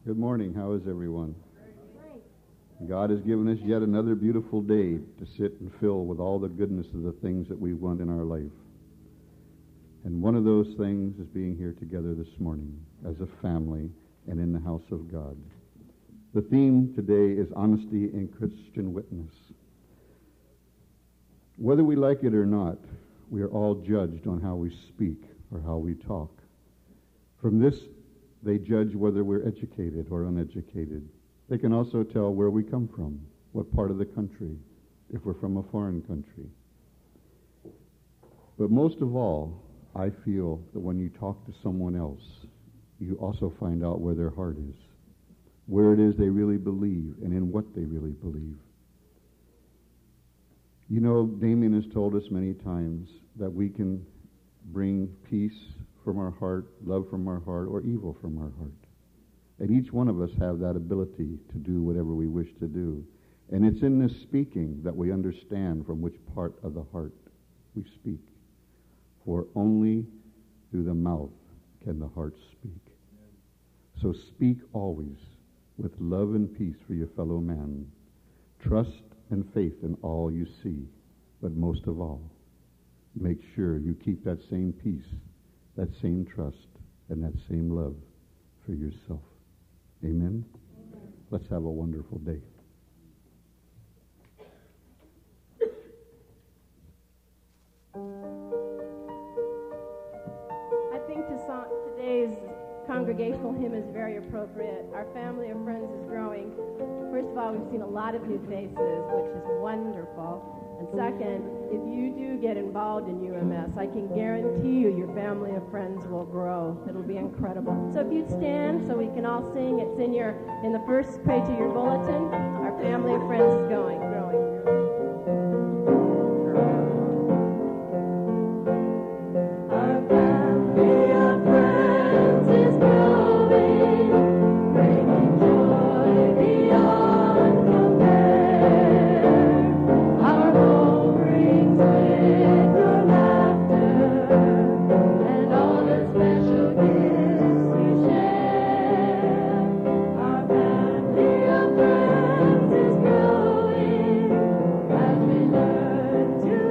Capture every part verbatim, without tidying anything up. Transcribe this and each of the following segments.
Good morning. How is everyone? God has given us yet another beautiful day to sit and fill with all the goodness of the things that we want in our life. And one of those things is being here together this morning as a family and in the house of God. The theme today is honesty and Christian witness. Whether we like it or not, we are all judged on how we speak or how we talk. From this, they judge whether we're educated or uneducated. They can also tell where we come from, what part of the country, if we're from a foreign country. But most of all, I feel that when you talk to someone else, you also find out where their heart is, where it is they really believe, and in what they really believe. You know, Damien has told us many times that we can bring peace from our heart, love from our heart, or evil from our heart. And each one of us have that ability to do whatever we wish to do. And it's in this speaking that we understand from which part of the heart we speak. For only through the mouth can the heart speak. So speak always with love and peace for your fellow man. Trust and faith in all you see. But most of all, make sure you keep that same peace, that same trust, and that same love for yourself. Amen? Amen. Let's have a wonderful day. I think to song, today's congregational hymn is very appropriate. Our family of friends is growing. First of all, we've seen a lot of new faces, which is wonderful. And second, if you do get involved in U M S, I can guarantee you your family of friends will grow. It'll be incredible. So if you'd stand so we can all sing, it's in your in the first page of your bulletin. Our family of friends is going, growing. Our family of friends is growing, bringing joy beyond compare. Our home brings with your laughter and all the special gifts we share. Our family of friends is growing as we learn to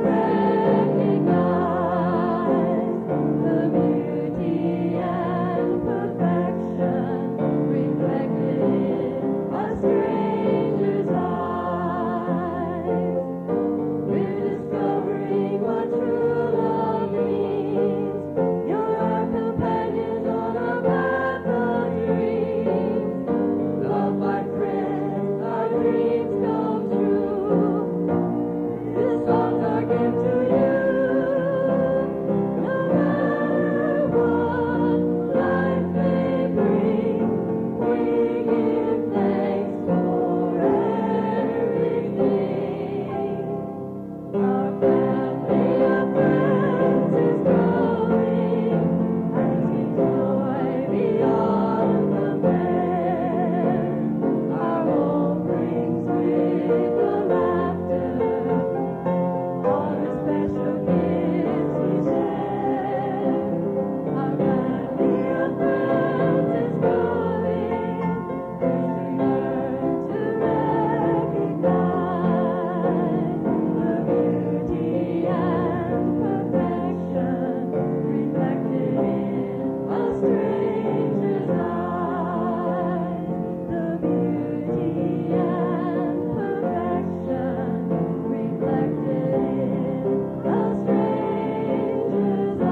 recognize the beauty and perfection reflected in a stranger's eyes. We're discovering what true love means. You're our companions on our path of dreams. Love, my friend, our dreams come true. This song's our gift to you. No matter what life may bring, we give thanks for everything. Our family of friends is growing as we joy beyond compare. Our home brings with the laughter all the special gifts we share. Our family of friends is growing as we learn to recognize the beauty and perfection reflected in a stranger's eyes. The beauty and perfection reflected in a stranger's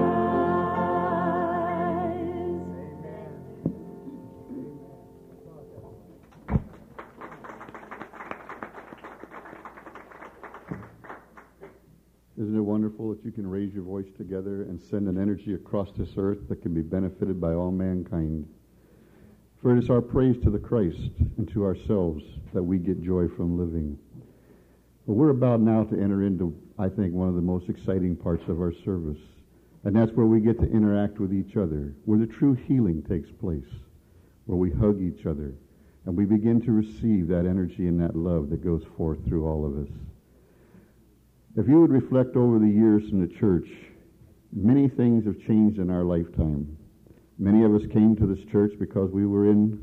Isn't it wonderful that you can raise your voice together and send an energy across this earth that can be benefited by all mankind? For it is our praise to the Christ and to ourselves that we get joy from living. But we're about now to enter into, I think, one of the most exciting parts of our service. And that's where we get to interact with each other, where the true healing takes place, where we hug each other, and we begin to receive that energy and that love that goes forth through all of us. If you would reflect over the years in the church, many things have changed in our lifetime. Many of us came to this church because we were in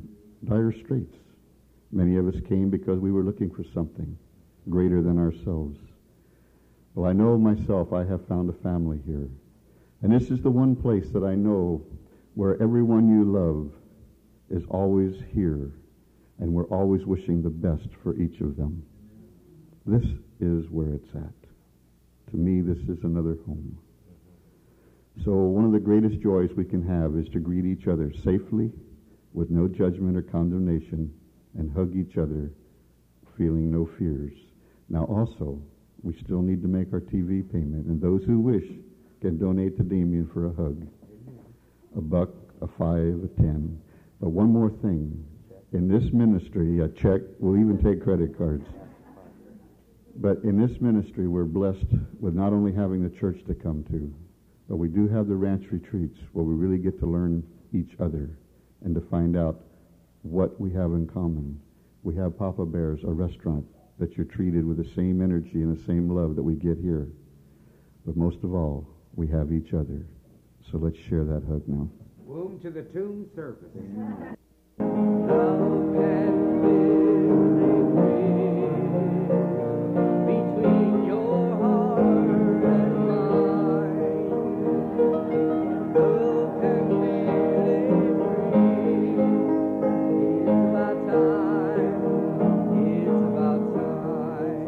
dire straits. Many of us came because we were looking for something greater than ourselves. Well, I know myself, I have found a family here. And this is the one place that I know where everyone you love is always here, and we're always wishing the best for each of them. This is where it's at. To me, this is another home. So one of the greatest joys we can have is to greet each other safely, with no judgment or condemnation, and hug each other, feeling no fears. Now also, we still need to make our T V payment, and those who wish can donate to Damien for a hug. A buck, a five, a ten. But one more thing. In this ministry, a check, we'll even take credit cards. But in this ministry, we're blessed with not only having the church to come to, but we do have the ranch retreats where we really get to learn each other and to find out what we have in common. We have Papa Bear's, a restaurant that you're treated with the same energy and the same love that we get here. But most of all, we have each other. So let's share that hug now. Womb to the tomb service. Love can build a bridge between your heart and mine. Love can build a bridge. It's about time. It's about time.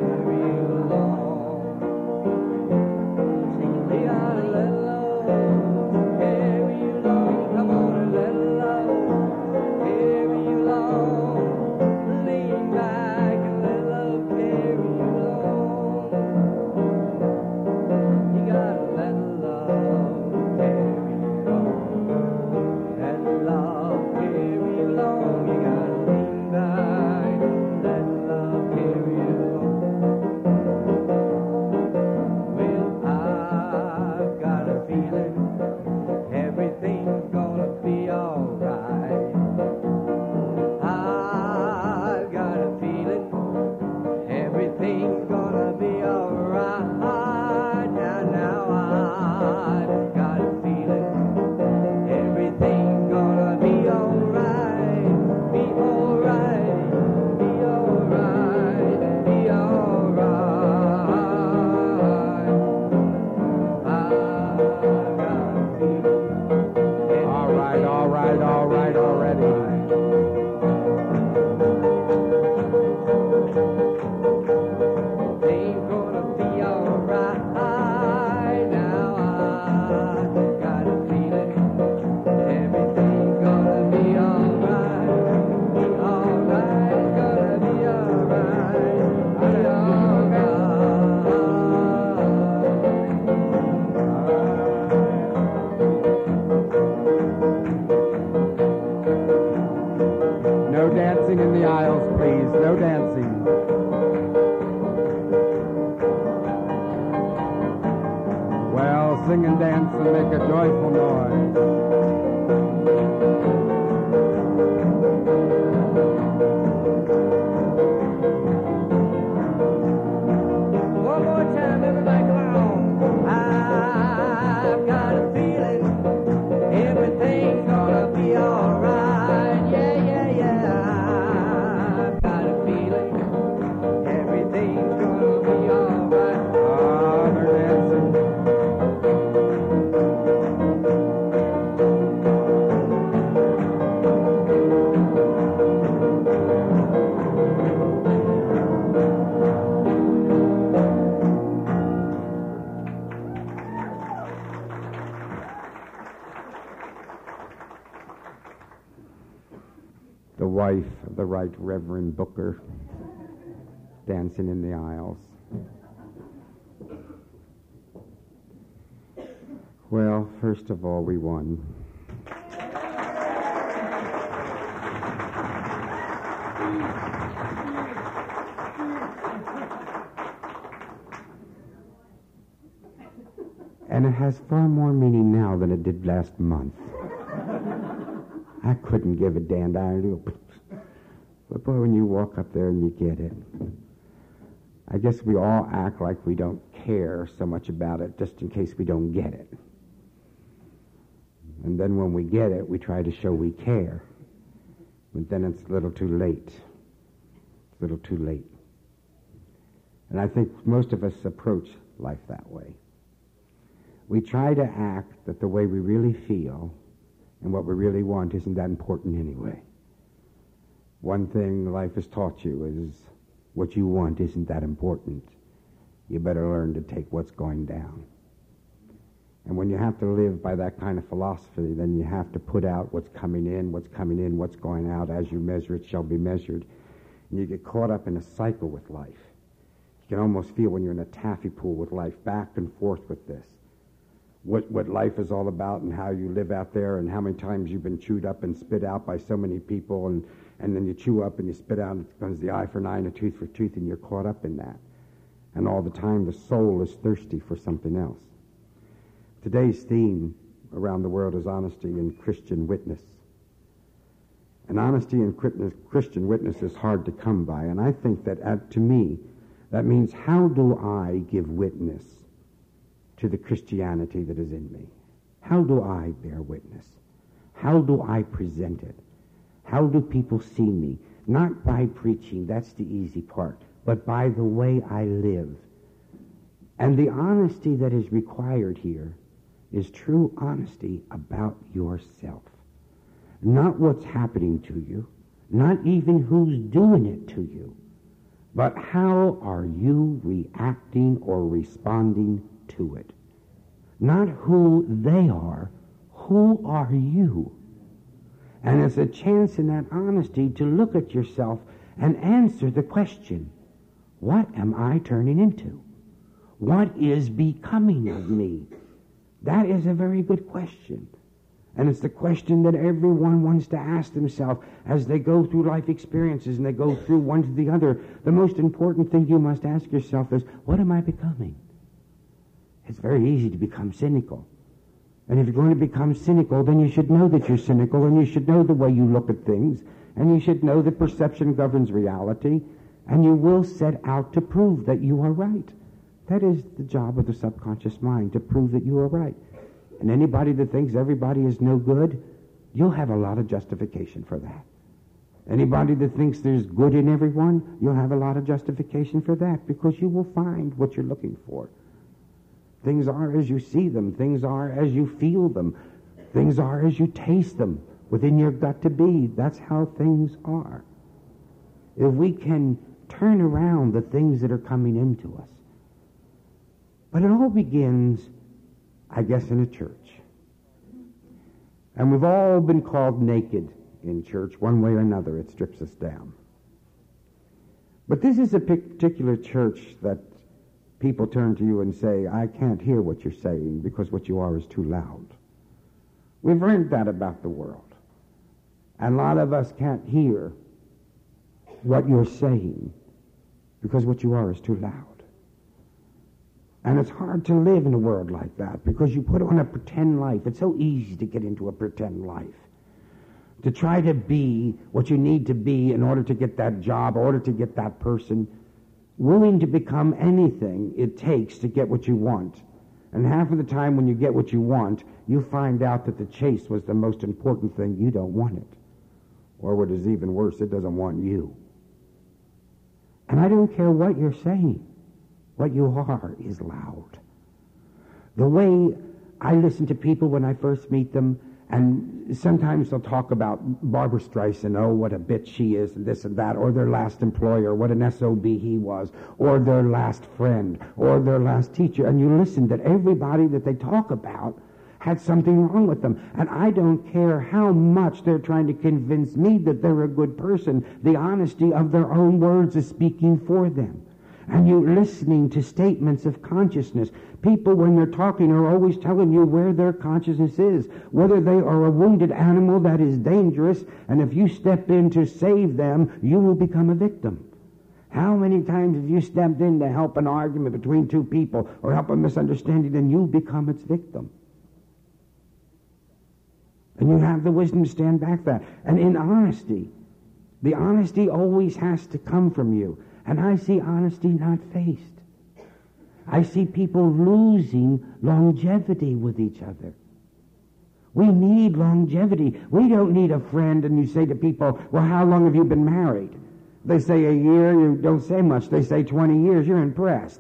Let love all sing and dance and make a joyful noise. One more time, everybody come on. I've got a feeling everything's gonna be alright. Yeah, yeah, yeah. I've got a feeling everything's gonna be alright. Ah, they're dancing. The wife of the Right Reverend Booker dancing in the aisles. Well, first of all, we won. And it has far more meaning now than it did last month. I couldn't give a damn idea. But boy, when you walk up there and you get it, I guess we all act like we don't care so much about it just in case we don't get it. And then when we get it, we try to show we care. But then it's a little too late. It's a little too late. And I think most of us approach life that way. We try to act that the way we really feel and what we really want isn't that important anyway. One thing life has taught you is what you want isn't that important. You better learn to take what's going down. And when you have to live by that kind of philosophy, then you have to put out what's coming in, what's coming in, what's going out. As you measure, it shall be measured. And you get caught up in a cycle with life. You can almost feel when you're in a taffy pool with life, back and forth with this. What what life is all about and how you live out there and how many times you've been chewed up and spit out by so many people, and, and then you chew up and you spit out and it becomes the eye for an eye and a tooth for tooth, and you're caught up in that. And all the time the soul is thirsty for something else. Today's theme around the world is honesty and Christian witness. And honesty and Christian witness is hard to come by, and I think that uh, to me, that means how do I give witness to the Christianity that is in me? How do I bear witness? How do I present it? How do people see me? Not by preaching, that's the easy part, but by the way I live. And the honesty that is required here is true honesty about yourself. Not what's happening to you, not even who's doing it to you, but how are you reacting or responding to it? Not who they are, who are you? And it's a chance in that honesty to look at yourself and answer the question, what am I turning into? What is becoming of me? That is a very good question. And it's the question that everyone wants to ask themselves as they go through life experiences and they go through one to the other. The most important thing you must ask yourself is, what am I becoming? It's very easy to become cynical. And if you're going to become cynical, then you should know that you're cynical, and you should know the way you look at things, and you should know that perception governs reality, and you will set out to prove that you are right. That is the job of the subconscious mind, to prove that you are right. And anybody that thinks everybody is no good, you'll have a lot of justification for that. Anybody that thinks there's good in everyone, you'll have a lot of justification for that, because you will find what you're looking for. Things are as you see them. Things are as you feel them. Things are as you taste them within your gut to be. That's how things are. If we can turn around the things that are coming into us. But it all begins, I guess, in a church. And we've all been called naked in church. One way or another, it strips us down. But this is a particular church that people turn to you and say, I can't hear what you're saying because what you are is too loud. We've learned that about the world. And a lot of us can't hear what you're saying because what you are is too loud. And it's hard to live in a world like that because you put on a pretend life. It's so easy to get into a pretend life. To try to be what you need to be in order to get that job, in order to get that person, willing to become anything it takes to get what you want. And half of the time when you get what you want, you find out that the chase was the most important thing. You don't want it. Or what is even worse, it doesn't want you. And I don't care what you're saying. What you are is loud. The way I listen to people when I first meet them, and sometimes they'll talk about Barbara Streisand, oh, what a bitch she is, and this and that, or their last employer, what an S O B he was, or their last friend, or their last teacher, and you listen that everybody that they talk about had something wrong with them. And I don't care how much they're trying to convince me that they're a good person. The honesty of their own words is speaking for them. And you're listening to statements of consciousness. People, when they're talking, are always telling you where their consciousness is, whether they are a wounded animal that is dangerous, and if you step in to save them, you will become a victim. How many times have you stepped in to help an argument between two people or help a misunderstanding, and you become its victim? And you have the wisdom to stand back that. And in honesty, the honesty always has to come from you. And I see honesty not faced. I see people losing longevity with each other. We need longevity. We don't need a friend and you say to people, well, how long have you been married? They say a year, you don't say much. They say twenty years, you're impressed.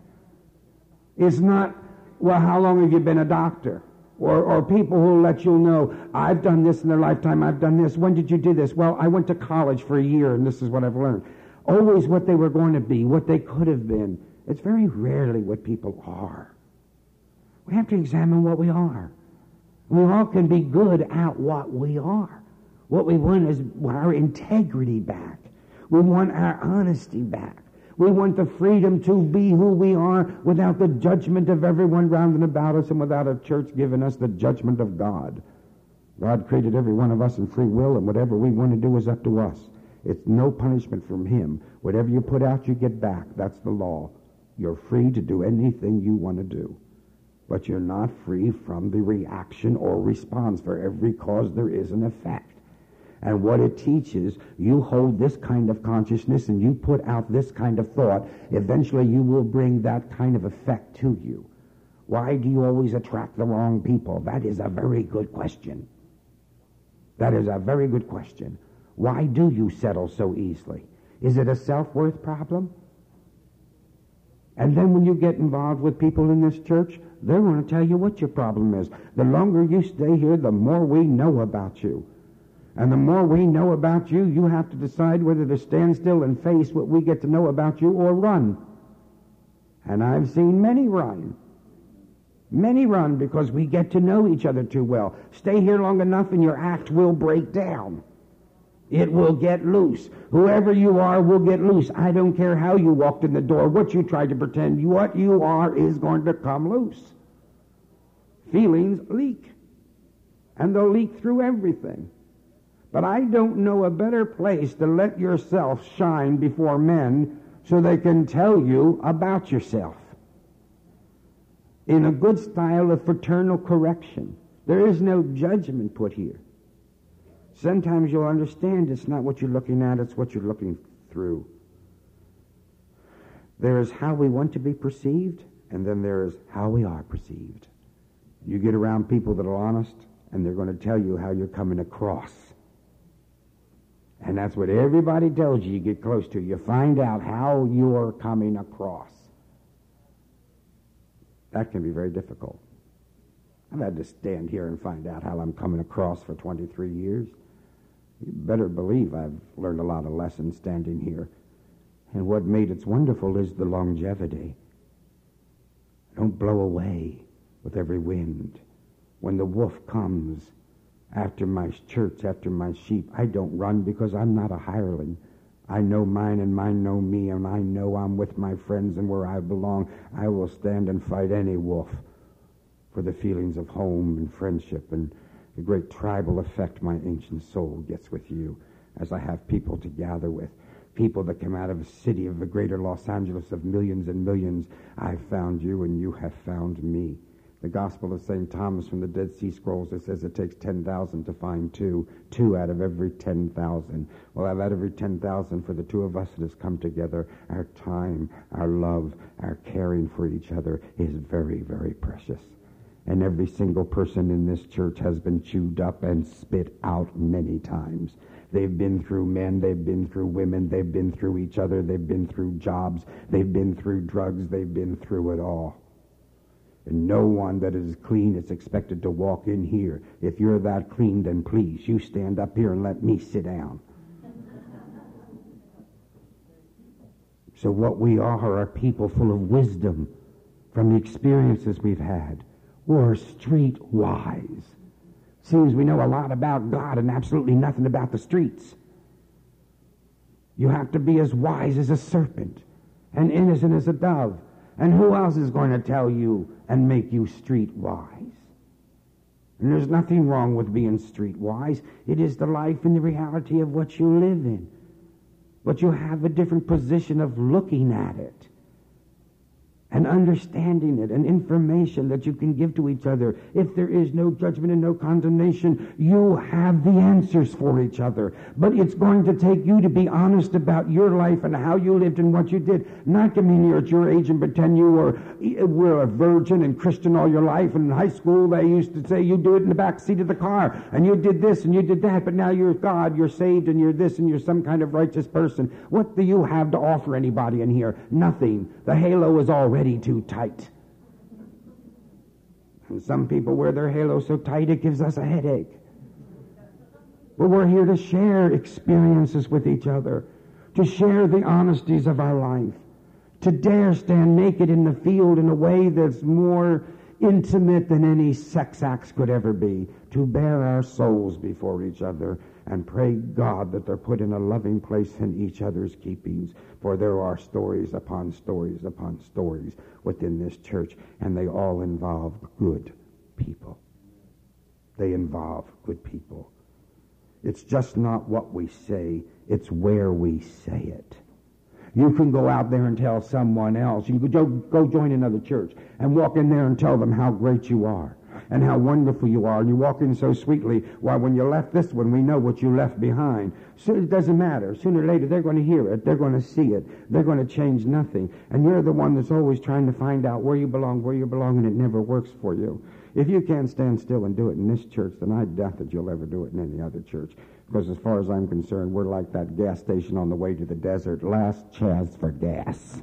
It's not, well, how long have you been a doctor? Or, or people who let you know, I've done this in their lifetime, I've done this. When did you do this? Well, I went to college for a year and this is what I've learned. Always what they were going to be, what they could have been. It's very rarely what people are. We have to examine what we are. We all can be good at what we are. What we want is our integrity back. We want our honesty back. We want the freedom to be who we are without the judgment of everyone round and about us and without a church giving us the judgment of God. God created every one of us in free will, and whatever we want to do is up to us. It's no punishment from Him. Whatever you put out, you get back. That's the law. You're free to do anything you want to do. But you're not free from the reaction or response. For every cause there is an effect. And what it teaches, you hold this kind of consciousness and you put out this kind of thought, eventually you will bring that kind of effect to you. Why do you always attract the wrong people? That is a very good question. That is a very good question. Why do you settle so easily? Is it a self-worth problem? And then when you get involved with people in this church, they're going to tell you what your problem is. The longer you stay here, the more we know about you. And the more we know about you, you have to decide whether to stand still and face what we get to know about you or run. And I've seen many run. Many run because we get to know each other too well. Stay here long enough and your act will break down. It will get loose. Whoever you are will get loose. I don't care how you walked in the door, what you tried to pretend. What you are is going to come loose. Feelings leak. And they'll leak through everything. But I don't know a better place to let yourself shine before men so they can tell you about yourself. In a good style of fraternal correction. There is no judgment put here. Sometimes you'll understand it's not what you're looking at, it's what you're looking through. There is how we want to be perceived, and then there is how we are perceived. You get around people that are honest, and they're going to tell you how you're coming across. And that's what everybody tells you you get close to. You find out how you're coming across. That can be very difficult. I've had to stand here and find out how I'm coming across for twenty-three years. You better believe I've learned a lot of lessons standing here. And what made it wonderful is the longevity. Don't blow away with every wind. When the wolf comes after my church, after my sheep, I don't run because I'm not a hireling. I know mine and mine know me, and I know I'm with my friends and where I belong. I will stand and fight any wolf for the feelings of home and friendship and the great tribal effect my ancient soul gets with you as I have people to gather with. people that come out of a city of the greater Los Angeles of millions and millions. I found you and you have found me. The Gospel of Saint Thomas from the Dead Sea Scrolls, it says it takes ten thousand to find two. Two out of every ten thousand. Well, out of every ten thousand, for the two of us that has come together, our time, our love, our caring for each other is very, very precious. And every single person in this church has been chewed up and spit out many times. They've been through men, they've been through women, they've been through each other, they've been through jobs, they've been through drugs, they've been through it all. And no one that is clean is expected to walk in here. If you're that clean, then please, you stand up here and let me sit down. So what we are are people full of wisdom from the experiences we've had. We're street wise. Seems we know a lot about God and absolutely nothing about the streets. You have to be as wise as a serpent and innocent as a dove. And who else is going to tell you and make you streetwise? And there's nothing wrong with being streetwise. It is the life and the reality of what you live in. But you have a different position of looking at it and understanding it, and information that you can give to each other. If there is no judgment and no condemnation, you have the answers for each other. But it's going to take you to be honest about your life and how you lived and what you did. Not come in here at your age and pretend you were, were a virgin and Christian all your life. And in high school, they used to say you do it in the back seat of the car, and you did this and you did that, but now you're God, you're saved, and you're this, and you're some kind of righteous person. What do you have to offer anybody in here? Nothing. The halo is already too tight. And some people wear their halo so tight it gives us a headache. But we're here to share experiences with each other, to share the honesties of our life, to dare stand naked in the field in a way that's more intimate than any sex acts could ever be, to bare our souls before each other and pray God that they're put in a loving place in each other's keepings. For there are stories upon stories upon stories within this church, and they all involve good people. They involve good people. It's just not what we say, it's where we say it. You can go out there and tell someone else. You can go, go join another church and walk in there and tell them how great you are and how wonderful you are. And you walk in so sweetly. Why, when you left this one, we know what you left behind. So it doesn't matter. Sooner or later, they're going to hear it. They're going to see it. They're going to change nothing. And you're the one that's always trying to find out where you belong, where you belong, and it never works for you. If you can't stand still and do it in this church, then I doubt that you'll ever do it in any other church. Because as far as I'm concerned, we're like that gas station on the way to the desert. Last chance for gas.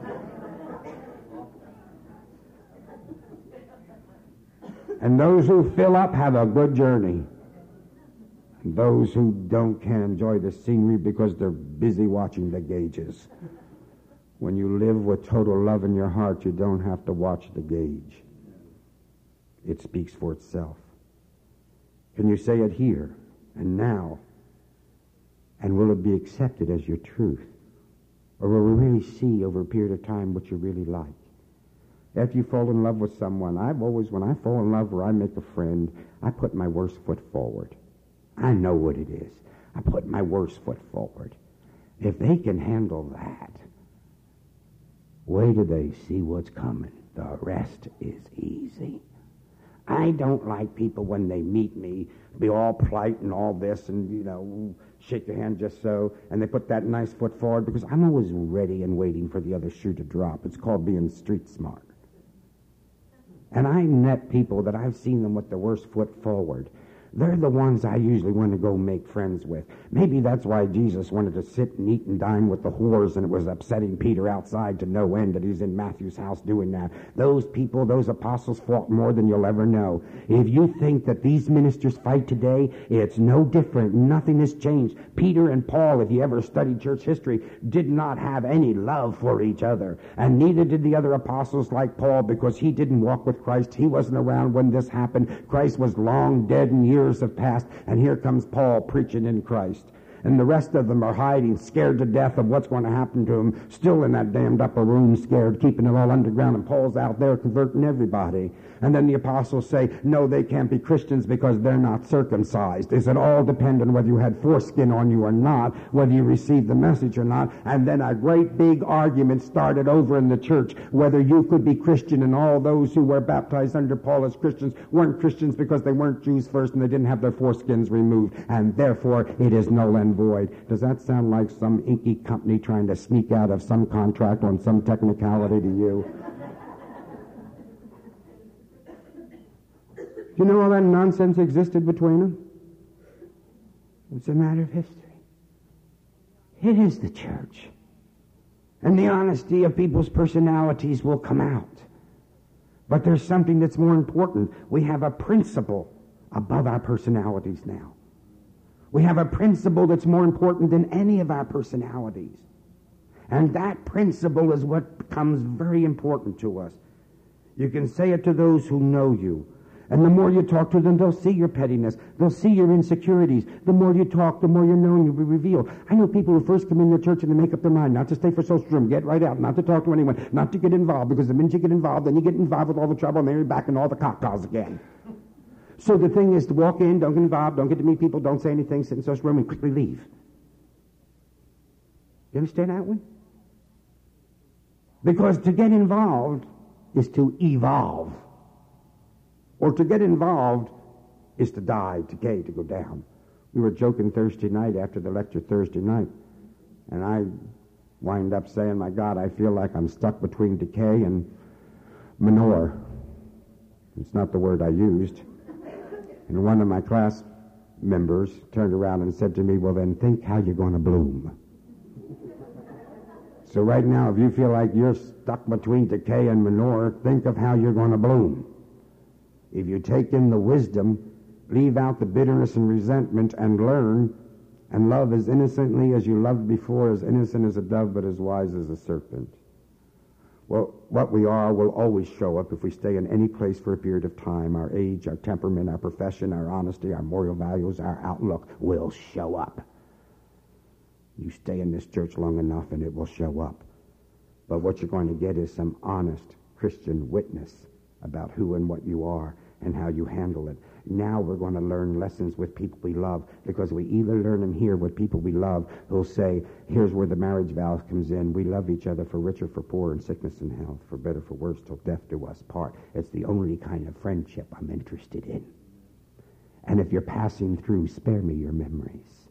And those who fill up have a good journey. And those who don't can enjoy the scenery because they're busy watching the gauges. When you live with total love in your heart, you don't have to watch the gauge. It speaks for itself. Can you say it here and now? And will it be accepted as your truth? Or will we really see over a period of time what you really like? After you fall in love with someone, I've always, when I fall in love or I make a friend, I put my worst foot forward. I know what it is. I put my worst foot forward. If they can handle that, wait till they see what's coming. The rest is easy. I don't like people when they meet me be all polite and all this and, you know, shake your hand just so, and they put that nice foot forward because I'm always ready and waiting for the other shoe to drop. It's called being street smart. And I met people that I've seen them with the worst foot forward. They're the ones I usually want to go make friends with. Maybe that's why Jesus wanted to sit and eat and dine with the whores, and it was upsetting Peter outside to no end that he's in Matthew's house doing that. Those people, those apostles fought more than you'll ever know. If you think that these ministers fight today, it's no different. Nothing has changed. Peter and Paul, if you ever studied church history, did not have any love for each other. And neither did the other apostles like Paul, because he didn't walk with Christ. He wasn't around when this happened. Christ was long dead and years have passed, and here comes Paul preaching in Christ. And the rest of them are hiding, scared to death of what's going to happen to them, still in that damned upper room, scared, keeping it all underground, and Paul's out there converting everybody. And then the apostles say, no, they can't be Christians because they're not circumcised. Does it all depend on whether you had foreskin on you or not, whether you received the message or not? And then a great big argument started over in the church whether you could be Christian, and all those who were baptized under Paul as Christians weren't Christians because they weren't Jews first and they didn't have their foreskins removed, and therefore it is null and void. Does that sound like some inky company trying to sneak out of some contract on some technicality to you? You know all that nonsense existed between them? It's a matter of history. It is the church. And the honesty of people's personalities will come out. But there's something that's more important. We have a principle above our personalities now. We have a principle that's more important than any of our personalities. And that principle is what becomes very important to us. You can say it to those who know you. And the more you talk to them, they'll see your pettiness. They'll see your insecurities. The more you talk, the more you know and you'll be revealed. I know people who first come in the church and they make up their mind not to stay for social room, get right out, not to talk to anyone, not to get involved, because the minute you get involved, then you get involved with all the trouble, and then you're back in all the cocktails again. So the thing is to walk in, don't get involved, don't get to meet people, don't say anything, sit in social room, and quickly leave. You understand that one? Because to get involved is to evolve. Or to get involved is to die, decay, to go down. We were joking Thursday night after the lecture Thursday night, and I wind up saying, my God, I feel like I'm stuck between decay and manure. It's not the word I used. And one of my class members turned around and said to me, well, then think how you're going to bloom. So right now, if you feel like you're stuck between decay and manure, think of how you're going to bloom. If you take in the wisdom, leave out the bitterness and resentment, and learn, and love as innocently as you loved before, as innocent as a dove, but as wise as a serpent. Well, what we are will always show up if we stay in any place for a period of time. Our age, our temperament, our profession, our honesty, our moral values, our outlook will show up. You stay in this church long enough and it will show up. But what you're going to get is some honest Christian witness about who and what you are and how you handle it. Now we're going to learn lessons with people we love, because we either learn them here with people we love who'll say, here's where the marriage vow comes in. We love each other for richer, for poorer, in sickness and health, for better, for worse, till death do us part. It's the only kind of friendship I'm interested in. And if you're passing through, spare me your memories.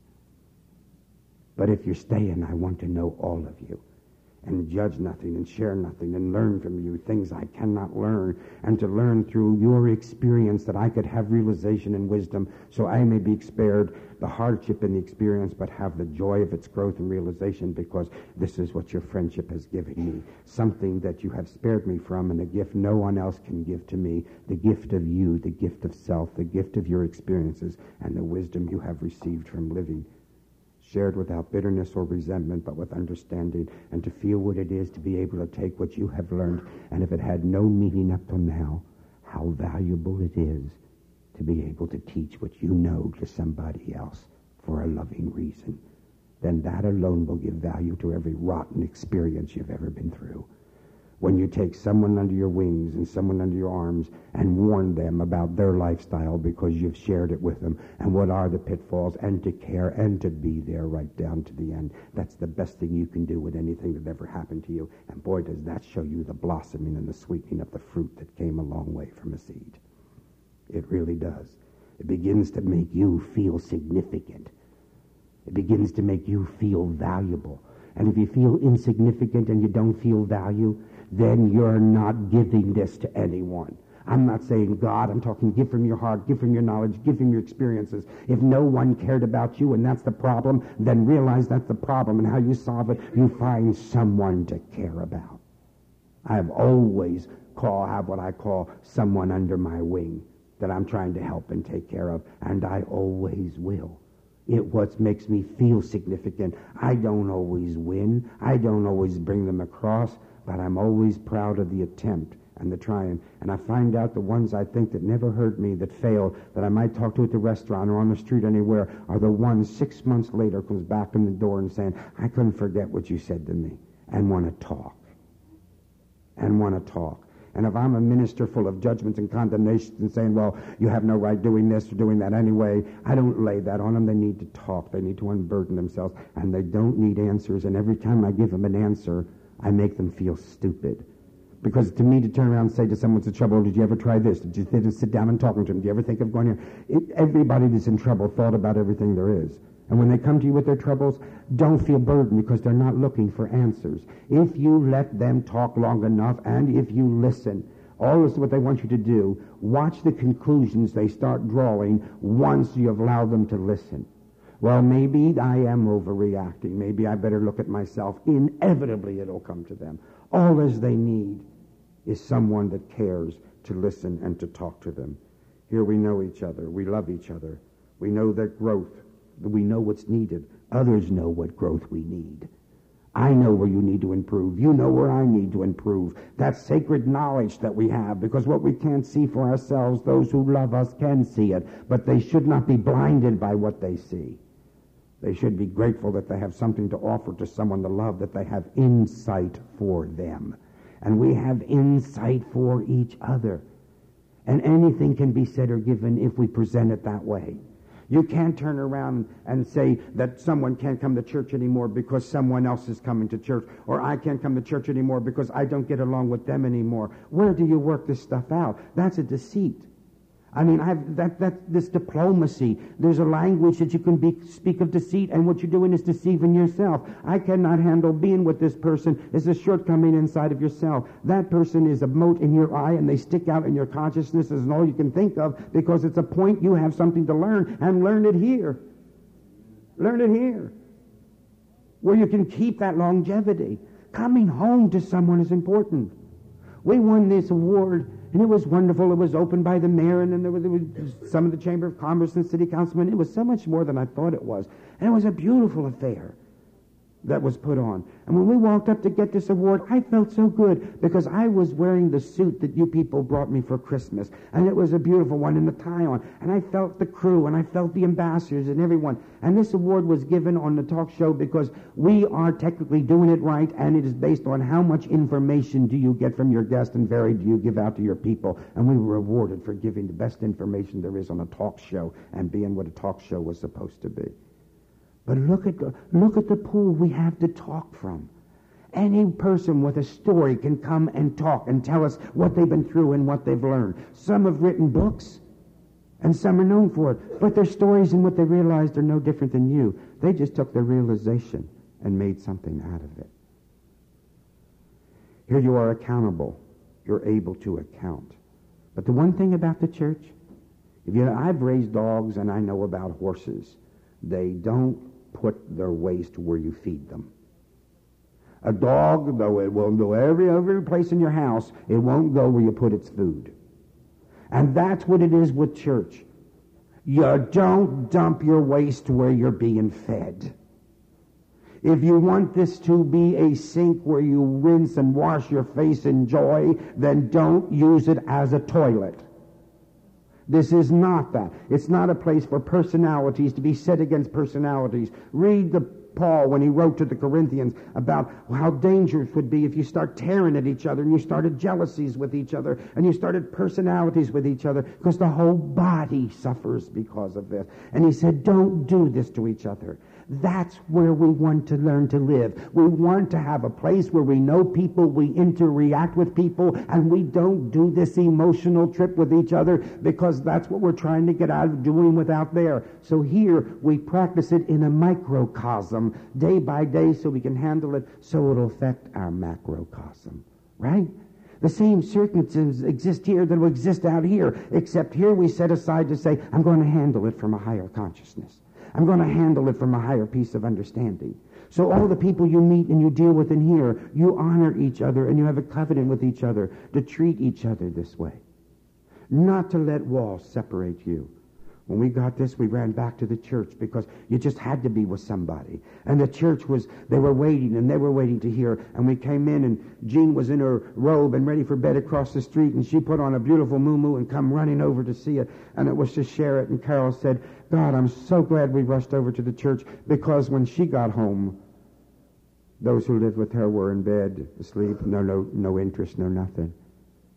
But if you're staying, I want to know all of you, and judge nothing and share nothing and learn from you things I cannot learn, and to learn through your experience that I could have realization and wisdom, so I may be spared the hardship in the experience but have the joy of its growth and realization, because this is what your friendship has given me, something that you have spared me from, and a gift no one else can give to me, the gift of you, the gift of self, the gift of your experiences, and the wisdom you have received from living, shared without bitterness or resentment, but with understanding, and to feel what it is to be able to take what you have learned, and if it had no meaning up till now, how valuable it is to be able to teach what you know to somebody else for a loving reason. Then that alone will give value to every rotten experience you've ever been through. When you take someone under your wings and someone under your arms and warn them about their lifestyle because you've shared it with them, and what are the pitfalls, and to care and to be there right down to the end. That's the best thing you can do with anything that ever happened to you. And boy, does that show you the blossoming and the sweetening of the fruit that came a long way from a seed. It really does. It begins to make you feel significant. It begins to make you feel valuable. And if you feel insignificant and you don't feel value, then you're not giving this to anyone. I'm not saying God, I'm talking give from your heart, give from your knowledge, give from your experiences. If no one cared about you and that's the problem, then realize that's the problem, and how you solve it, you find someone to care about. I have always call, have what I call someone under my wing that I'm trying to help and take care of, and I always will. It what makes me feel significant. I don't always win. I don't always bring them across, but I'm always proud of the attempt and the triumph. And I find out the ones I think that never hurt me, that failed, that I might talk to at the restaurant or on the street anywhere, are the ones six months later comes back in the door and saying, I couldn't forget what you said to me, and want to talk. And want to talk. And if I'm a minister full of judgments and condemnations and saying, well, you have no right doing this or doing that anyway, I don't lay that on them. They need to talk. They need to unburden themselves. And they don't need answers. And every time I give them an answer, I make them feel stupid. Because to me, to turn around and say to someone who's in trouble, did you ever try this? Did you th- sit down and talk to them? Do you ever think of going here? It, everybody that's in trouble thought about everything there is. And when they come to you with their troubles, don't feel burdened because they're not looking for answers. If you let them talk long enough and if you listen, all this is what they want you to do. Watch the conclusions they start drawing once you have allowed them to listen. Well, maybe I am overreacting. Maybe I better look at myself. Inevitably, it'll come to them. All as they need is someone that cares to listen and to talk to them. Here we know each other. We love each other. We know that growth. We know what's needed. Others know what growth we need. I know where you need to improve. You know where I need to improve. That sacred knowledge that we have, because what we can't see for ourselves, those who love us can see it, but they should not be blinded by what they see. They should be grateful that they have something to offer to someone to love, that they have insight for them. And we have insight for each other. And anything can be said or given if we present it that way. You can't turn around and say that someone can't come to church anymore because someone else is coming to church, or I can't come to church anymore because I don't get along with them anymore. Where do you work this stuff out? That's a deceit. I mean, I've, that, that, this diplomacy, there's a language that you can be, speak of deceit, and what you're doing is deceiving yourself. I cannot handle being with this person. It's a shortcoming inside of yourself. That person is a mote in your eye, and they stick out in your consciousness as all you can think of, because it's a point you have something to learn, and learn it here. Learn it here, where you can keep that longevity. Coming home to someone is important. We won this award, and it was wonderful. It was opened by the mayor, and then there was, there was some of the Chamber of Commerce and city councilmen. It was so much more than I thought it was. And it was a beautiful affair that was put on. And when we walked up to get this award, I felt so good because I was wearing the suit that you people brought me for Christmas. And it was a beautiful one, and the tie on. And I felt the crew, and I felt the ambassadors and everyone. And this award was given on the talk show because we are technically doing it right, and it is based on how much information do you get from your guest and very do you give out to your people. And we were rewarded for giving the best information there is on a talk show and being what a talk show was supposed to be. But look at the, look at the pool we have to talk from. Any person with a story can come and talk and tell us what they've been through and what they've learned. Some have written books, and some are known for it. But their stories and what they realized are no different than you. They just took their realization and made something out of it. Here you are accountable. You're able to account. But the one thing about the church, if you, I've raised dogs and I know about horses. They don't put their waste where you feed them. A dog, though it will go every, every place in your house, it won't go where you put its food. And that's what it is with church. You don't dump your waste where you're being fed. If you want this to be a sink where you rinse and wash your face in joy, then don't use it as a toilet. This is not that. It's not a place for personalities to be set against personalities. Read the Paul when he wrote to the Corinthians about how dangerous it would be if you start tearing at each other and you started jealousies with each other and you started personalities with each other, because the whole body suffers because of this. And he said, don't do this to each other. That's where we want to learn to live. We want to have a place where we know people, we interact with people, and we don't do this emotional trip with each other, because that's what we're trying to get out of doing without there. So here we practice it in a microcosm, day by day, so we can handle it so it'll affect our macrocosm. Right? The same circumstances exist here that will exist out here, except here we set aside to say, I'm going to handle it from a higher consciousness. I'm going to handle it from a higher piece of understanding. So all the people you meet and you deal with in here, you honor each other and you have a covenant with each other to treat each other this way. Not to let walls separate you. When we got this, we ran back to the church because you just had to be with somebody. And the church was, they were waiting and they were waiting to hear. And we came in and Jean was in her robe and ready for bed across the street. And she put on a beautiful muumuu and come running over to see it. And it was to share it. And Carol said, God, I'm so glad we rushed over to the church, because when she got home, those who lived with her were in bed, asleep, no, no, no interest, no nothing.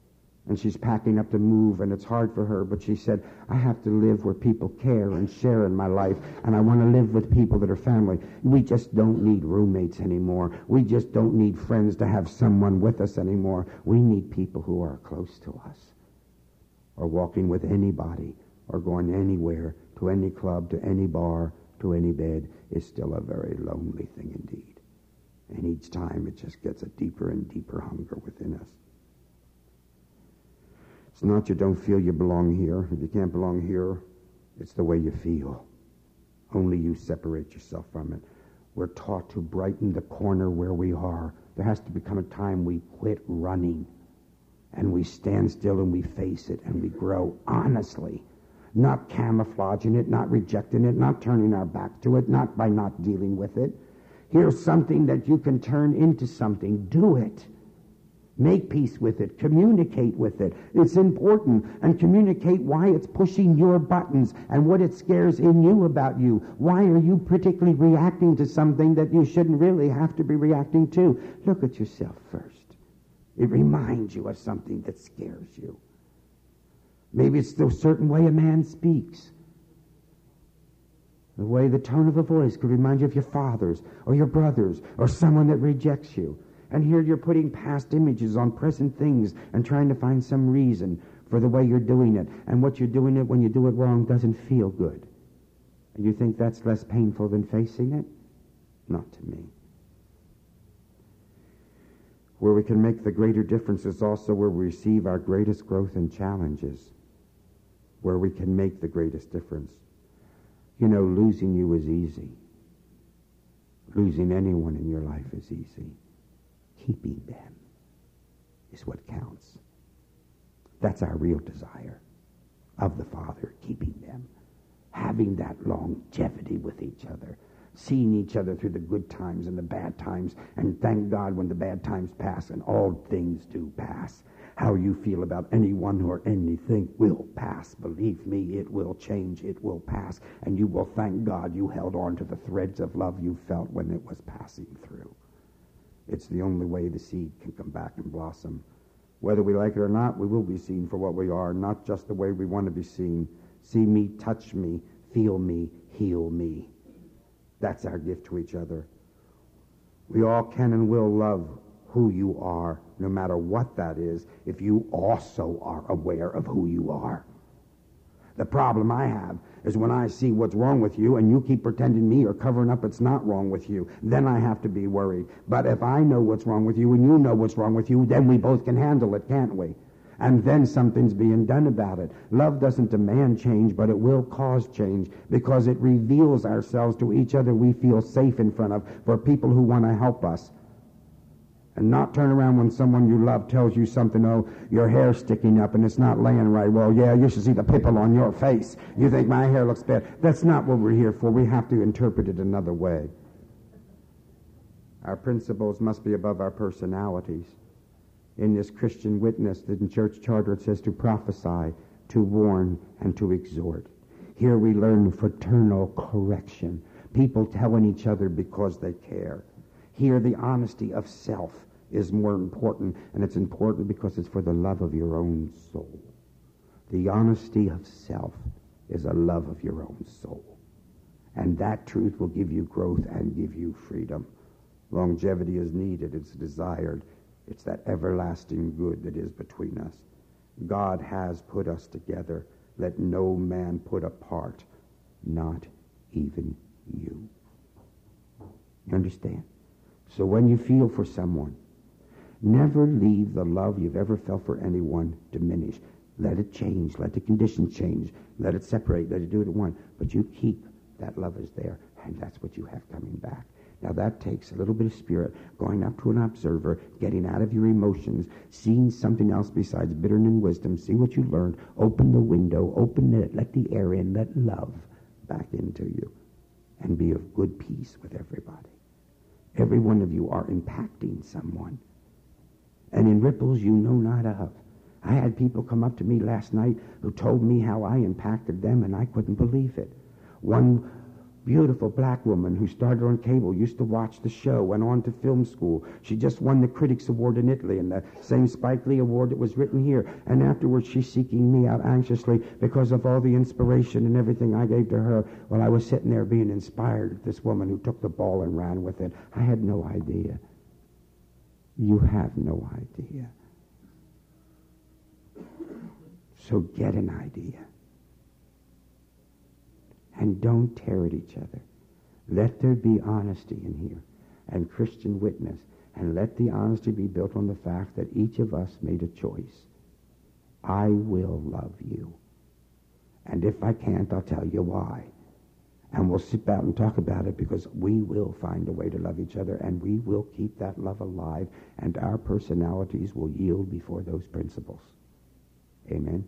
and she's packing up to move, and it's hard for her, but she said, I have to live where people care and share in my life, and I want to live with people that are family. We just don't need roommates anymore. We just don't need friends to have someone with us anymore. We need people who are close to us, or walking with anybody, or going anywhere, to any club, to any bar, to any bed, is still a very lonely thing indeed. And each time it just gets a deeper and deeper hunger within us. It's not you don't feel you belong here. If you can't belong here, it's the way you feel. Only you separate yourself from it. We're taught to brighten the corner where we are. There has to become a time we quit running and we stand still and we face it and we grow honestly, not camouflaging it, not rejecting it, not turning our back to it, not by not dealing with it. Here's something that you can turn into something. Do it. Make peace with it. Communicate with it. It's important. And communicate why it's pushing your buttons and what it scares in you about you. Why are you particularly reacting to something that you shouldn't really have to be reacting to? Look at yourself first. It reminds you of something that scares you. Maybe it's the certain way a man speaks. The way the tone of a voice could remind you of your fathers or your brothers or someone that rejects you. And here you're putting past images on present things and trying to find some reason for the way you're doing it. And what you're doing it when you do it wrong doesn't feel good. And you think that's less painful than facing it? Not to me. Where we can make the greater difference is also where we receive our greatest growth and challenges. Where we can make the greatest difference. You know, losing you is easy. Losing anyone in your life is easy. Keeping them is what counts. That's our real desire of the Father, keeping them. Having that longevity with each other. Seeing each other through the good times and the bad times. And thank God when the bad times pass, and all things do pass. How you feel about anyone or anything will pass. Believe me, it will change. It will pass. And you will thank God you held on to the threads of love you felt when it was passing through. It's the only way the seed can come back and blossom. Whether we like it or not, we will be seen for what we are, not just the way we want to be seen. See me, touch me, feel me, heal me. That's our gift to each other. We all can and will love who you are, no matter what that is, if you also are aware of who you are. The problem I have is when I see what's wrong with you and you keep pretending me or covering up it's not wrong with you, then I have to be worried. But if I know what's wrong with you and you know what's wrong with you, then we both can handle it, can't we? And then something's being done about it. Love doesn't demand change, but it will cause change because it reveals ourselves to each other we feel safe in front of for people who want to help us. And not turn around when someone you love tells you something, oh, your hair's sticking up and it's not laying right. Well, yeah, you should see the pimple on your face. You think my hair looks bad. That's not what we're here for. We have to interpret it another way. Our principles must be above our personalities. In this Christian witness, in church charter, it says to prophesy, to warn, and to exhort. Here we learn fraternal correction. People telling each other because they care. Here the honesty of self is more important, and it's important because it's for the love of your own soul. The honesty of self is a love of your own soul. And that truth will give you growth and give you freedom. Longevity is needed. It's desired. It's that everlasting good that is between us. God has put us together. Let no man put apart, not even you. You understand? So when you feel for someone, never leave the love you've ever felt for anyone diminish. Let it change. Let the conditions change. Let it separate. Let it do it at once. But you keep that love is there, and that's what you have coming back. Now that takes a little bit of spirit, going up to an observer, getting out of your emotions, seeing something else besides bitterness and wisdom. See what you learned. Open the window. Open it. Let the air in. Let love back into you, and be of good peace with everybody. Every one of you are impacting someone. And in ripples you know not of. I had people come up to me last night who told me how I impacted them, and I couldn't believe it. One beautiful black woman who started on cable, used to watch the show, went on to film school. She just won the Critics Award in Italy and the same Spike Lee Award that was written here. And afterwards, she's seeking me out anxiously because of all the inspiration and everything I gave to her while I was sitting there being inspired. This woman who took the ball and ran with it. I had no idea. You have no idea. So get an idea. And don't tear at each other. Let there be honesty in here and Christian witness. And let the honesty be built on the fact that each of us made a choice. I will love you. And if I can't, I'll tell you why. And we'll sit back and talk about it because we will find a way to love each other and we will keep that love alive and our personalities will yield before those principles. Amen?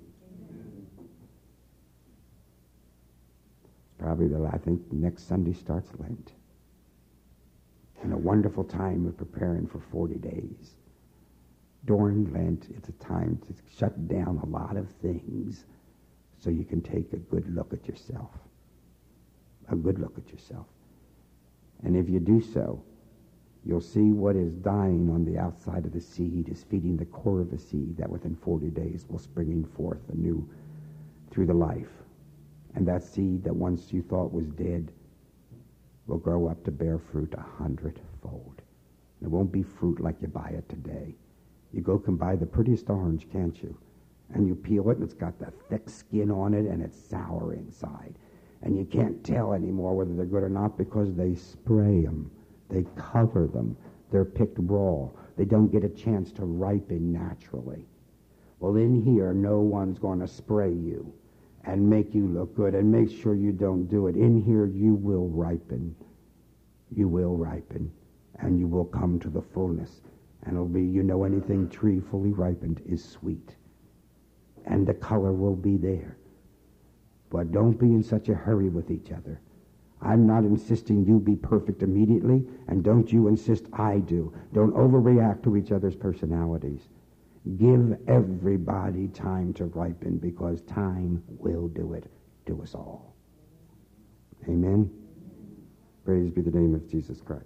Probably, the, I think, next Sunday starts Lent. And a wonderful time of preparing for forty days. During Lent, it's a time to shut down a lot of things so you can take a good look at yourself. A good look at yourself. And if you do so, you'll see what is dying on the outside of the seed is feeding the core of the seed that within forty days will springing forth anew through the life. And that seed that once you thought was dead will grow up to bear fruit a hundredfold. And it won't be fruit like you buy it today. You go can buy the prettiest orange, can't you? And you peel it and it's got that thick skin on it and it's sour inside. And you can't tell anymore whether they're good or not because they spray them. They cover them. They're picked raw. They don't get a chance to ripen naturally. Well, in here, no one's going to spray you and make you look good and make sure you don't do it. In here, you will ripen. You will ripen. And you will come to the fullness. And it'll be, you know, anything tree fully ripened is sweet. And the color will be there. But don't be in such a hurry with each other. I'm not insisting you be perfect immediately, and don't you insist I do. Don't overreact to each other's personalities. Give everybody time to ripen, because time will do it to us all. Amen? Praise be the name of Jesus Christ.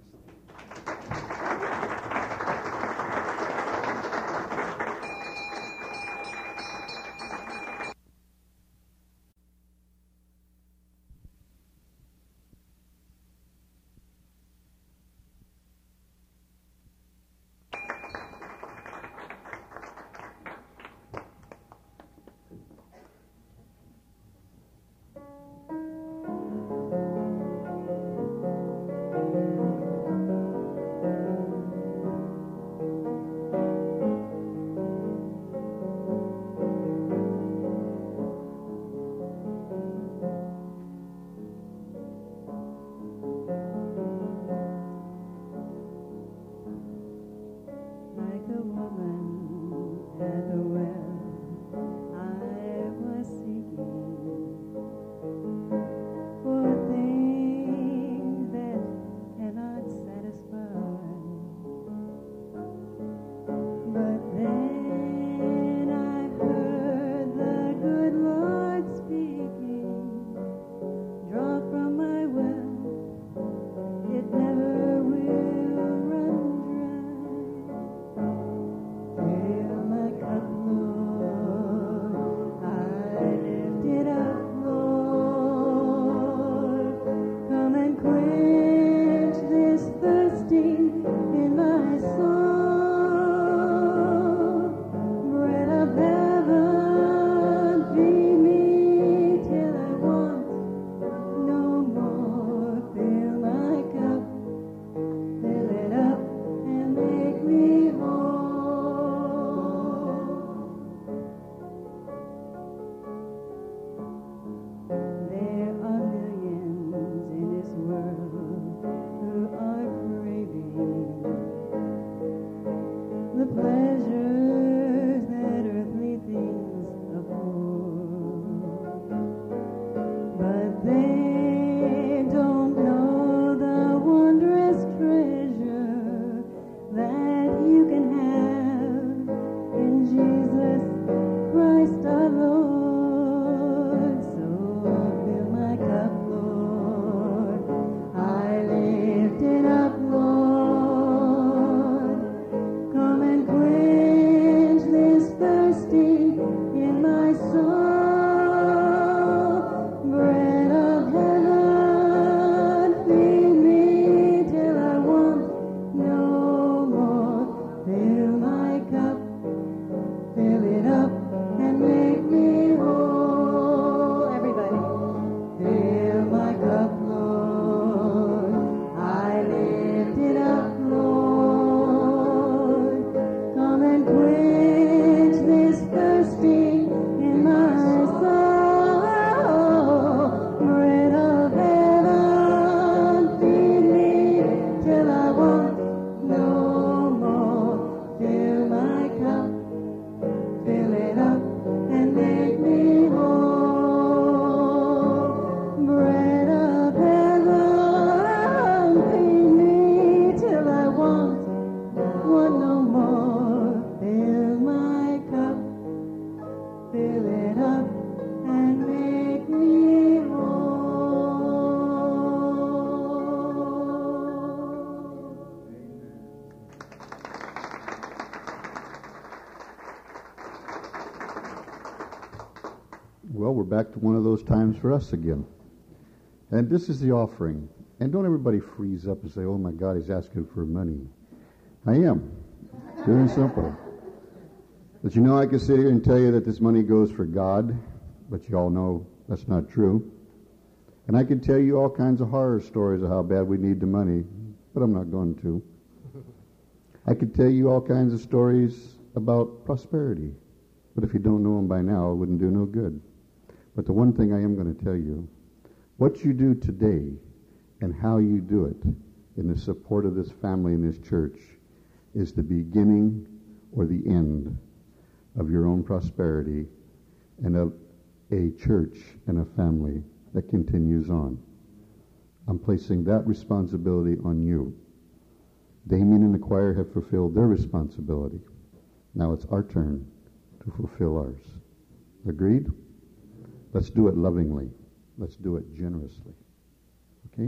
back to one of those times for us again. And this is the offering. And don't everybody freeze up and say, oh my God, he's asking for money. I am. Pure and simple. But you know, I can sit here and tell you that this money goes for God, but you all know that's not true. And I can tell you all kinds of horror stories of how bad we need the money, but I'm not going to. I could tell you all kinds of stories about prosperity, but if you don't know them by now, it wouldn't do no good. But the one thing I am going to tell you, what you do today and how you do it in the support of this family and this church is the beginning or the end of your own prosperity and of a church and a family that continues on. I'm placing that responsibility on you. Damien and the choir have fulfilled their responsibility. Now it's our turn to fulfill ours. Agreed? Let's do it lovingly. Let's do it generously. Okay?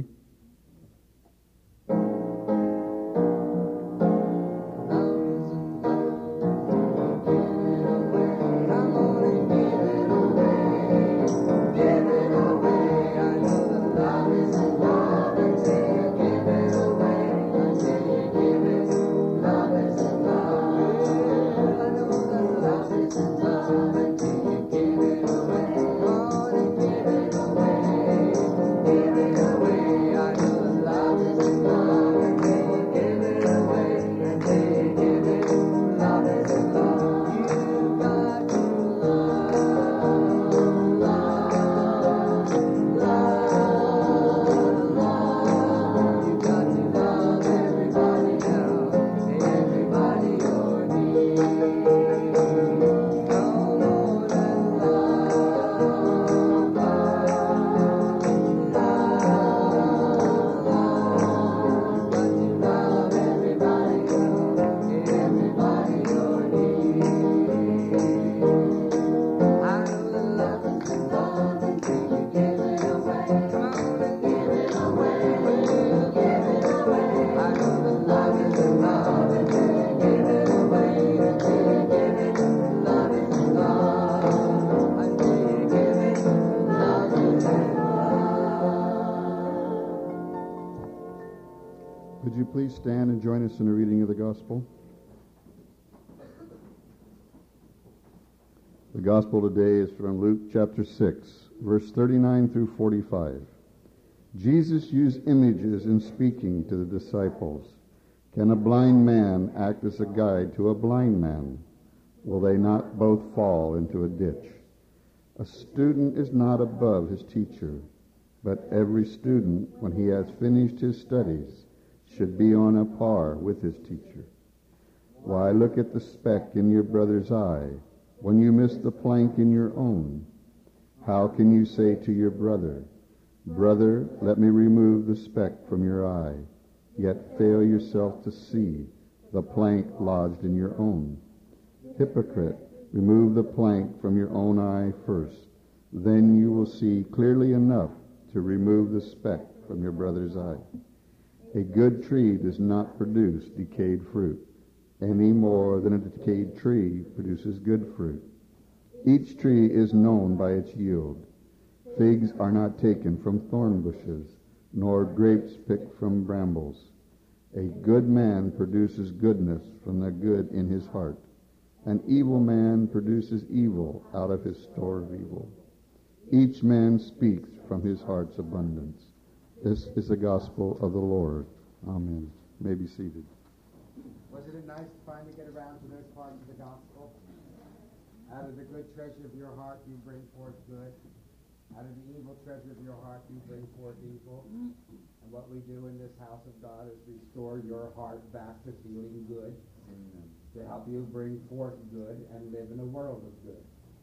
Would you please stand and join us in the reading of the gospel? The gospel today is from Luke chapter six, verse thirty-nine through forty-five. Jesus used images in speaking to the disciples. Can a blind man act as a guide to a blind man? Will they not both fall into a ditch? A student is not above his teacher, but every student, when he has finished his studies, should be on a par with his teacher. Why look at the speck in your brother's eye when you miss the plank in your own? How can you say to your brother, Brother, let me remove the speck from your eye, yet fail yourself to see the plank lodged in your own? Hypocrite, remove the plank from your own eye first. Then you will see clearly enough to remove the speck from your brother's eye. A good tree does not produce decayed fruit, any more than a decayed tree produces good fruit. Each tree is known by its yield. Figs are not taken from thorn bushes, nor grapes picked from brambles. A good man produces goodness from the good in his heart. An evil man produces evil out of his store of evil. Each man speaks from his heart's abundance. This is the gospel of the Lord. Amen. You may be seated. Wasn't it nice to finally get around to those parts of the gospel? Out of the good treasure of your heart you bring forth good. Out of the evil treasure of your heart you bring forth evil. And what we do in this house of God is restore your heart back to feeling good. Amen. To help you bring forth good and live in a world of good.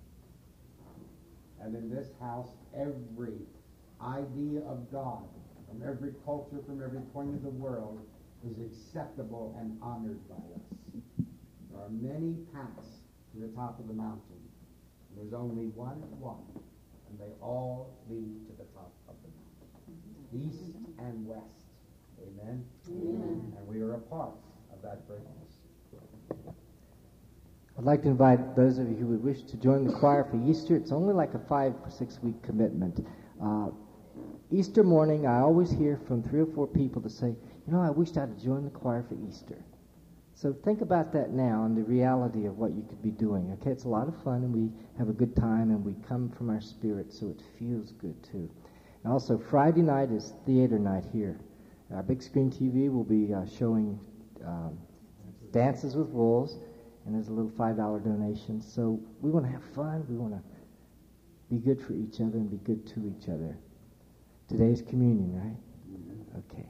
And in this house, every idea of God, from every culture, from every point of the world, is acceptable and honored by us. There are many paths to the top of the mountain. There's only one one, and they all lead to the top of the mountain. East and west. Amen? Amen. And we are a part of that greatness. I'd I'd like to invite those of you who would wish to join the choir for Easter. It's only like a five or six week commitment. Uh, Easter morning, I always hear from three or four people that say, you know, I wished I'd joined the choir for Easter. So think about that now and the reality of what you could be doing. Okay, it's a lot of fun, and we have a good time, and we come from our spirit, so it feels good too. And also, Friday night is theater night here. Our big screen T V will be uh, showing um, Dances with Wolves, and there's a little five dollar donation. So we want to have fun. We want to be good for each other and be good to each other. Today's communion, right? Okay.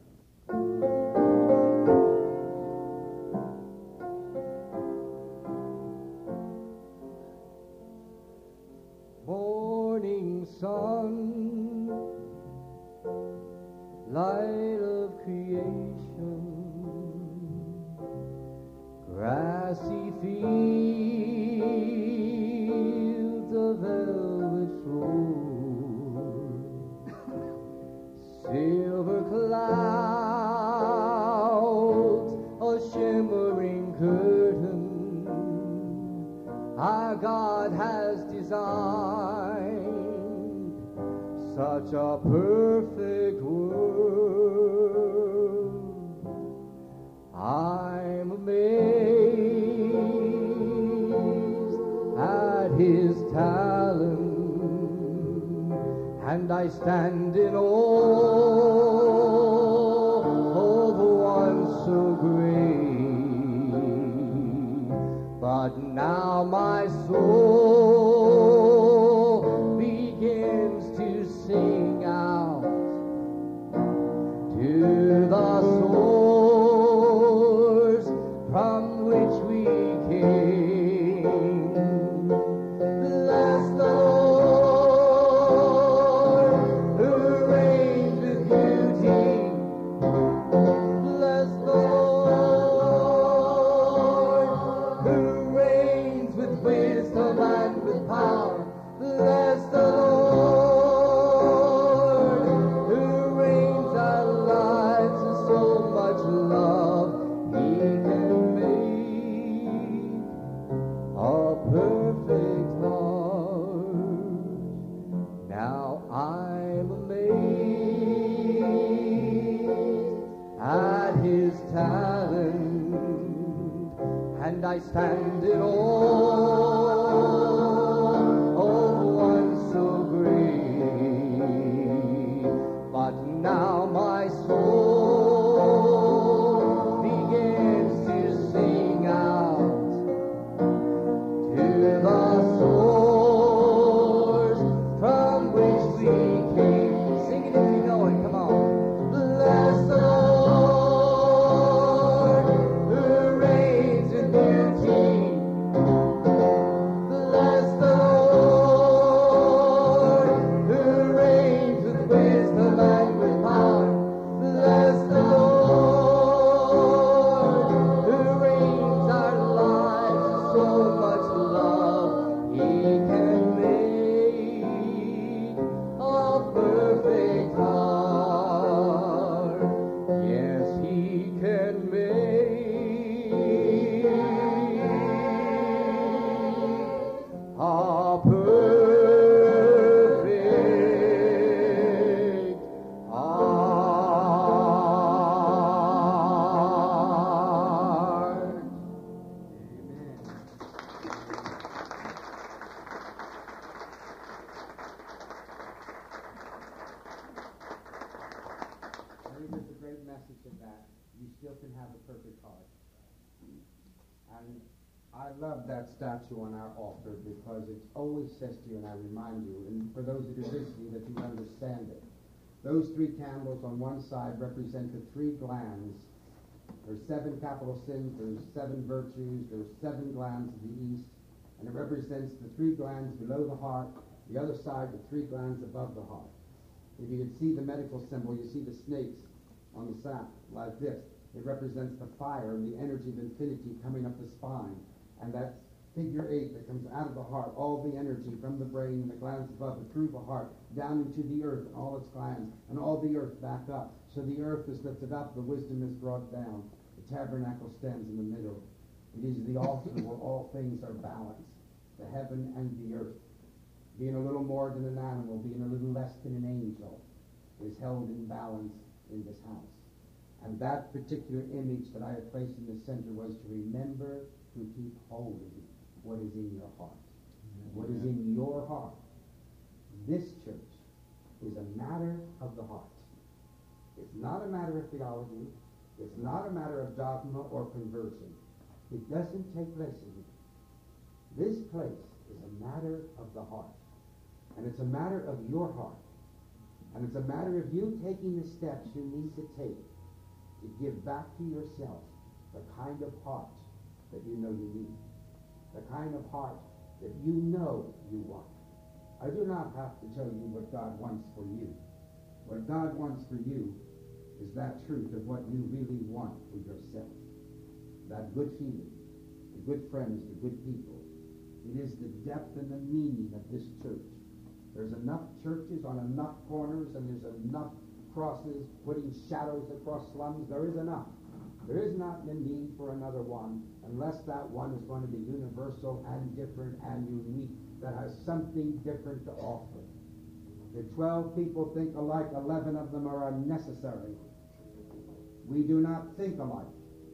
Morning sun, light of creation, grassy fields of velvet floor, silver clouds, a shimmering curtain, our God has designed such a perfect world. I'm amazed at his talent, and I stand in awe of one so great. But now my soul begins to sing out to the source from which we came. Bless the Lord who reigns with beauty. Bless the Lord who reigns with wisdom and with power. Bless the Lord who reigns our lives with so much love. He can make a perfect heart. Now I'm amazed at his talent, and I stand in awe of one so great. But now my soul begins to sing out to the source from which we came. Sing it if you know it, come on. Bless the Lord who reigns in beauty. Bless the Lord who reigns with wisdom and with power. Bless the Lord who reigns our lives with so much love. He can make a perfect heart. Yes, he can make a perfect heart. I think there's a great message in that. You still can have a perfect heart. And I love that statue on our altar because it always says to you, and I remind you, and for those of you listening, that you understand it. Those three candles on one side represent the three glands. There's seven capital sins, there's seven virtues, there's seven glands of the east, and it represents the three glands below the heart, the other side, the three glands above the heart. If you could see the medical symbol, you see the snakes on the sap like this. It represents the fire and the energy of infinity coming up the spine. And that figure eight that comes out of the heart, all the energy from the brain and the glands above and through the heart, down into the earth and all its glands, and all the earth back up. So the earth is lifted up, the wisdom is brought down. The tabernacle stands in the middle. It is the altar where all things are balanced, the heaven and the earth. Being a little more than an animal, being a little less than an angel, is held in balance in this house. And that particular image that I have placed in the center was to remember to keep holy what is in your heart. What is in your heart. This church is a matter of the heart. It's not a matter of theology. It's not a matter of dogma or conversion. It doesn't take place in here. This place is a matter of the heart. And it's a matter of your heart. And it's a matter of you taking the steps you need to take to give back to yourself the kind of heart that you know you need. The kind of heart that you know you want. I do not have to tell you what God wants for you. What God wants for you is that truth of what you really want for yourself. That good feeling, the good friends, the good people. It is the depth and the meaning of this church. There's enough churches on enough corners, and there's enough crosses putting shadows across slums. There is enough. There is not the need for another one unless that one is going to be universal and different and unique, that has something different to offer. If twelve people think alike, eleven of them are unnecessary. We do not think alike.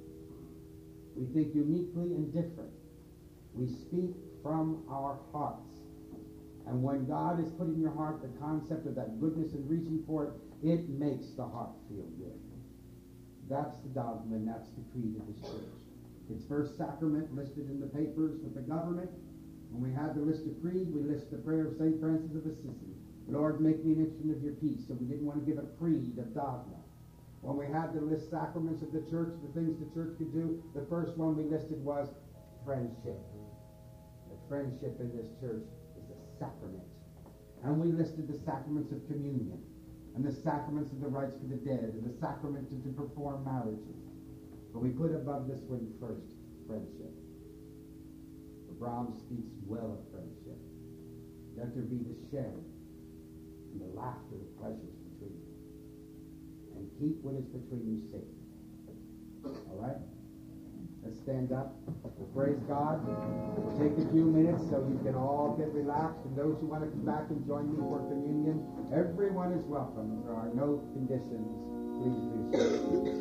We think uniquely and different. We speak from our hearts. And when God has put in your heart the concept of that goodness and reaching for it, it makes the heart feel good. That's the dogma, and that's the creed of this church. Its first sacrament listed in the papers with the government. When we had to list a creed, we list the prayer of Saint Francis of Assisi. Lord, make me an instrument of your peace. So we didn't want to give a creed of dogma. When we had to list sacraments of the church, the things the church could do, the first one we listed was friendship. The friendship in this church is a sacrament. And we listed the sacraments of communion, and the sacraments of the rites for the dead, and the sacrament to, to perform marriages. But we put above this one first, friendship. For Brahms speaks well of friendship. Let there be the sharing and the laughter, the pleasures between you. And keep what is between you safe. All right? Let's stand up. We'll praise God. We'll take a few minutes so you can all get relaxed. And those who want to come back and join me for communion, everyone is welcome. There are no conditions. Please do so.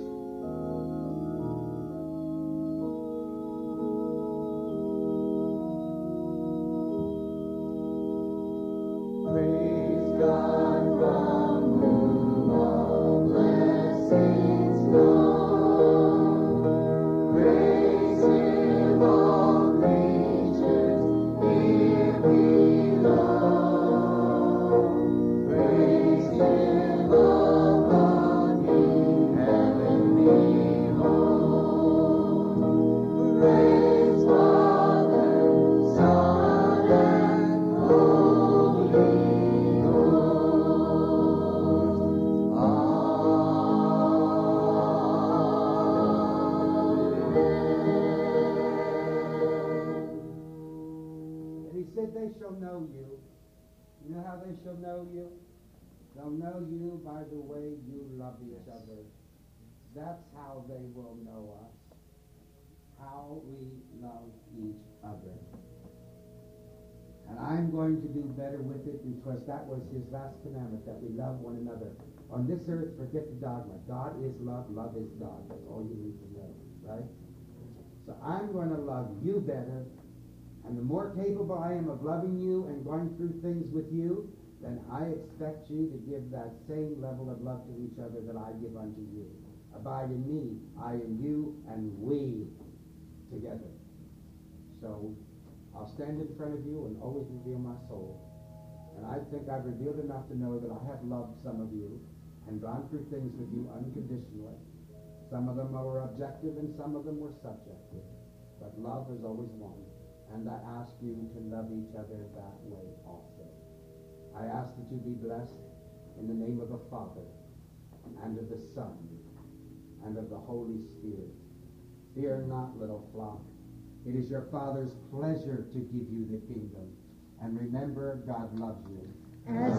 That's how they will know us, how we love each other. And I'm going to do better with it because that was his last commandment, that we love one another. On this earth, forget the dogma. God is love, love is God. That's all you need to know, right? So I'm going to love you better, and the more capable I am of loving you and going through things with you, then I expect you to give that same level of love to each other that I give unto you. Abide in me, I in you, and we together. So I'll stand in front of you and always reveal my soul. And I think I've revealed enough to know that I have loved some of you and gone through things with you unconditionally. Some of them were objective and some of them were subjective. But love is always one. And I ask you to love each other that way also. I ask that you be blessed in the name of the Father and of the Son and of the Holy Spirit. Fear not, little flock. It is your Father's pleasure to give you the kingdom. And remember, God loves you. As